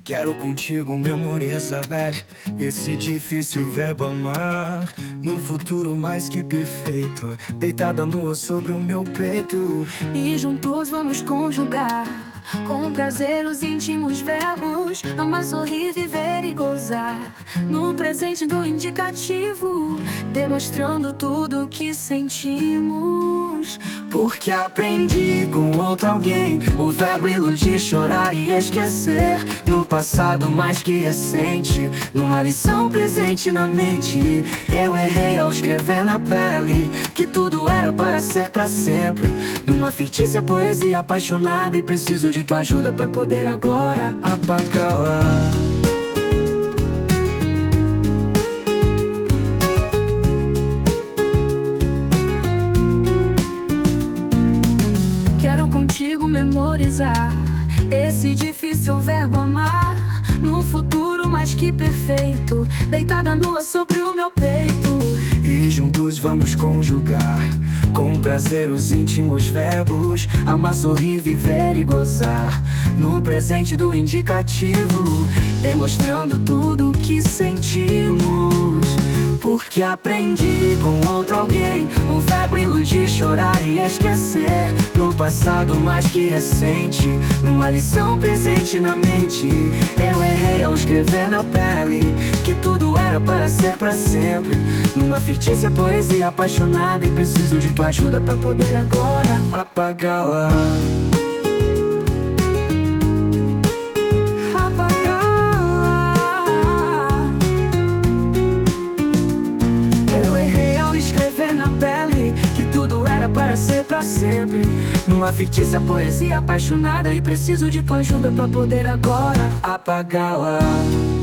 Quero contigo memorizar esse difícil verbo amar. No futuro mais que perfeito, deitada nua sobre o meu peito. E juntos vamos conjugar com prazer os íntimos verbos: amar, sorrir, viver e gozar. No presente do indicativo, demonstrando tudo o que sentimos. Porque aprendi com outro alguém o verbo iludir, chorar e esquecer. No passado mais que recente, numa lição presente na mente. Eu errei ao escrever na pele que tudo era para ser pra sempre. Numa fictícia poesia apaixonada, e preciso de tua ajuda pra poder agora apagá-la. Quero contigo memorizar esse difícil verbo amar. No futuro mais que perfeito, deitada nua sobre o meu peito. E juntos vamos conjugar com prazer os íntimos verbos: amar, sorrir, viver e gozar. No presente do indicativo, demonstrando tudo o que sentimos. Porque aprendi com outro alguém o verbo iludir, chorar e esquecer. No passado mais que recente, numa lição presente na mente. Eu errei ao escrever na pele que tudo era para ser pra sempre. Numa fictícia poesia apaixonada, e preciso de tua ajuda pra poder agora apagá-la. Para ser pra sempre, numa fictícia poesia apaixonada, e preciso de tua ajuda pra poder agora apagá-la.